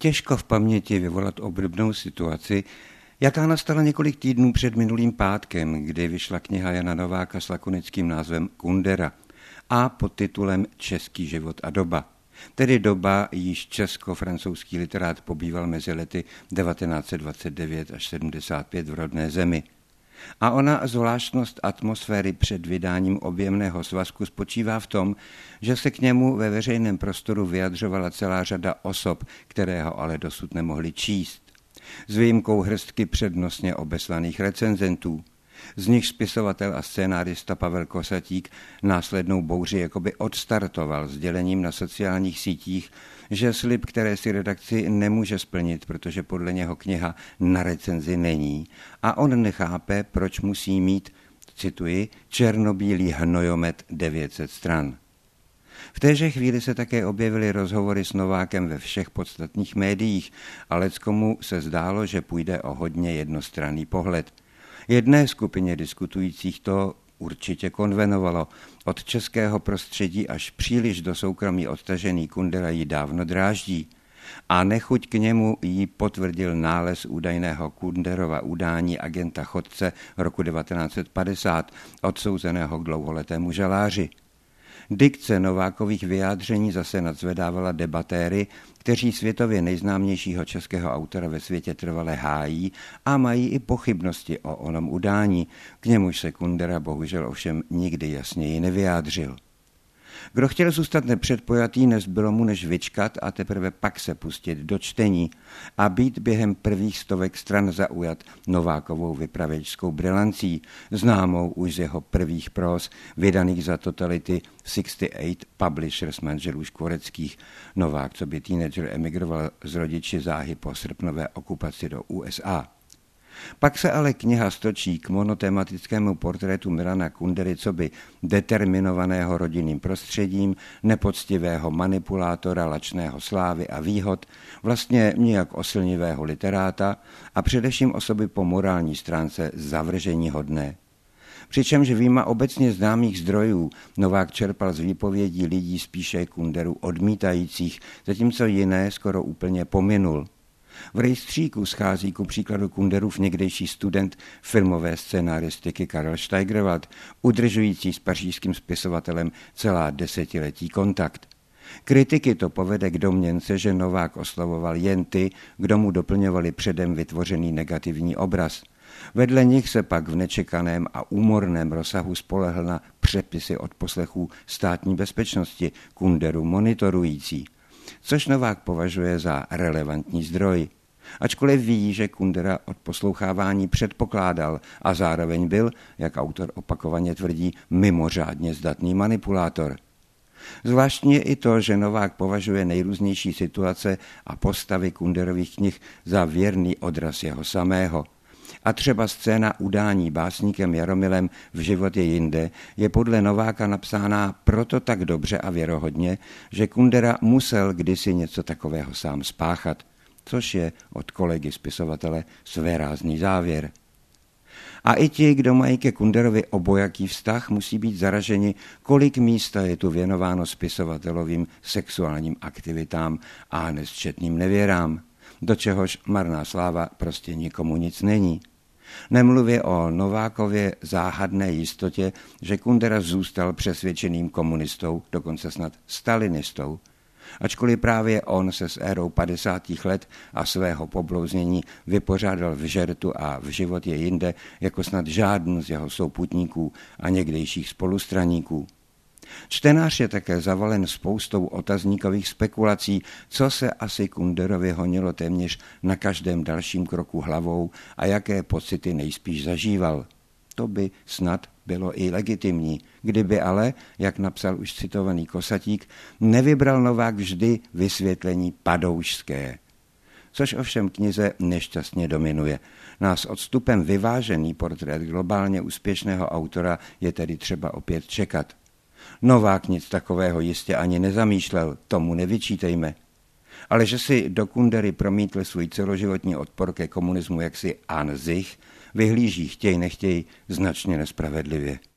Těžko v paměti vyvolat obdobnou situaci, jaká nastala několik týdnů před minulým pátkem, kdy vyšla kniha Jana Nováka s lakonickým názvem Kundera a pod titulem Český život a doba. Tedy doba, již česko-francouzský literát pobýval mezi lety 1929 až 75 v rodné zemi. A ona zvláštnost atmosféry před vydáním objemného svazku spočívá v tom, že se k němu ve veřejném prostoru vyjadřovala celá řada osob, které ho ale dosud nemohli číst. S výjimkou hrstky přednostně obeslaných recenzentů. Z nich spisovatel a scénárista Pavel Kosatík následnou bouři jakoby odstartoval sdělením na sociálních sítích, že slib, které si redakci nemůže splnit, protože podle něho kniha na recenzi není a on nechápe, proč musí mít, cituji, černobílý hnojomet 900 stran. V téže chvíli se také objevily rozhovory s Novákem ve všech podstatných médiích, ale leckomu se zdálo, že půjde o hodně jednostranný pohled. Jedné skupině diskutujících to určitě konvenovalo. Od českého prostředí až příliš do soukromí odtažený Kundera jí dávno dráždí. A nechuť k němu jí potvrdil nález údajného Kunderova udání agenta Chodce roku 1950, odsouzeného k dlouholetému žaláři. Dikce Novákových vyjádření zase nadzvedávala debatéry, kteří světově nejznámějšího českého autora ve světě trvale hájí a mají i pochybnosti o onom udání, k němuž se Kundera bohužel ovšem nikdy jasněji nevyjádřil. Kdo chtěl zůstat nepředpojatý, nezbylo mu než vyčkat a teprve pak se pustit do čtení a být během prvních stovek stran zaujat Novákovou vypravěčskou brilancí, známou už z jeho prvých próz, vydaných za totality 68 Publishers manželů Škvoreckých. Novák, co by teenager, emigroval z rodiči záhy po srpnové okupaci do USA. Pak se ale kniha stočí k monotematickému portrétu Milana Kundery coby determinovaného rodinným prostředím, nepoctivého manipulátora lačného slávy a výhod, vlastně nijak oslnivého literáta a především osoby po morální stránce zavrženíhodné. Přičemž vyjma obecně známých zdrojů Novák čerpal z výpovědí lidí spíše Kunderu odmítajících, zatímco jiné skoro úplně pominul. V rejstříku schází ku příkladu Kunderův někdejší student filmové scénaristiky Karel Steigerwald, udržující s pařížským spisovatelem celá desetiletí kontakt. Kritiky to povede k domněnce, že Novák oslovoval jen ty, kdo mu doplňovali předem vytvořený negativní obraz. Vedle nich se pak v nečekaném a úmorném rozsahu spolehl na přepisy odposlechů státní bezpečnosti Kunderu monitorující, což Novák považuje za relevantní zdroj. Ačkoliv ví, že Kundera odposlouchávání předpokládal a zároveň byl, jak autor opakovaně tvrdí, mimořádně zdatný manipulátor. Zvláštní je i to, že Novák považuje nejrůznější situace a postavy Kunderových knih za věrný odraz jeho samého. A třeba scéna udání básníkem Jaromilem V život je jinde je podle Nováka napsána proto tak dobře a věrohodně, že Kundera musel kdysi něco takového sám spáchat, což je od kolegy spisovatele svérázný závěr. A i ti, kdo mají ke Kunderovi obojaký vztah, musí být zaraženi, kolik místa je tu věnováno spisovatelovým sexuálním aktivitám a nesčetným nevěrám, do čehož marná sláva prostě nikomu nic není. Nemluvě o Novákově záhadné jistotě, že Kundera zůstal přesvědčeným komunistou, dokonce snad stalinistou, ačkoliv právě on se s érou 50. let a svého poblouznění vypořádal v Žertu a V život je jinde jako snad žádný z jeho souputníků a někdejších spolustraníků. Čtenář je také zavalen spoustou otazníkových spekulací, co se asi Kunderovi honilo téměř na každém dalším kroku hlavou a jaké pocity nejspíš zažíval. To by snad bylo i legitimní, kdyby ale, jak napsal už citovaný Kosatík, nevybral Novák vždy vysvětlení padoušské. Což ovšem knize nešťastně dominuje. Nás odstupem vyvážený portrét globálně úspěšného autora je tedy třeba opět čekat. Novák nic takového jistě ani nezamýšlel, tomu nevyčítejme. Ale že si do Kundery promítl svůj celoživotní odpor ke komunismu jaksi an sich, vyhlíží chtěj nechtěj značně nespravedlivě.